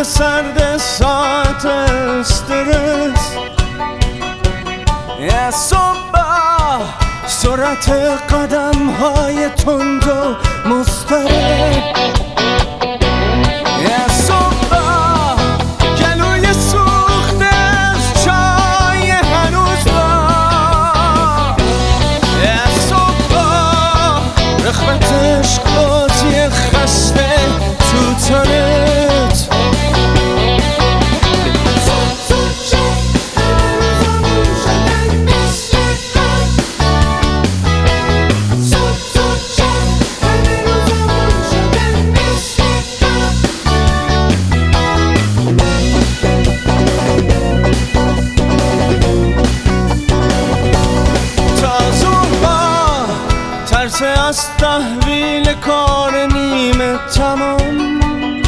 سرد ساعت استرس، یه صبح سرعت قدم های تند و مضطرب، یه صبح گلوی سوخته از چای هنوز با، یه صبح رخبت عشق بازی خسته تو تنت، ترس از تحویل کار نیمه تمام،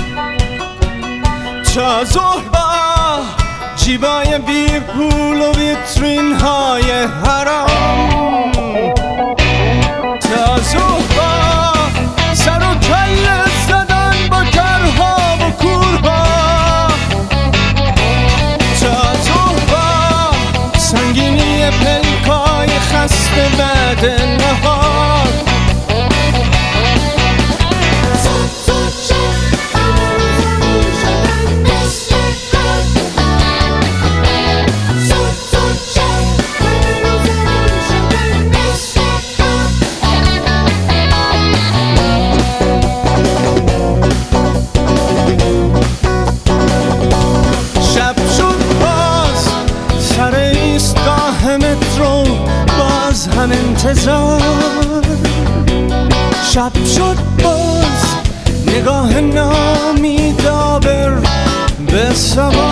تا ظهر با جیبای بی پول و ویترین های حرام، تا ظهر با سر و کله زدن با کرها و کورها، تا ظهر با سنگینی پلکای خسته بعد نهار، مترو باز هم انتظار، شب شد باز نگاه نامیدابر به سوار.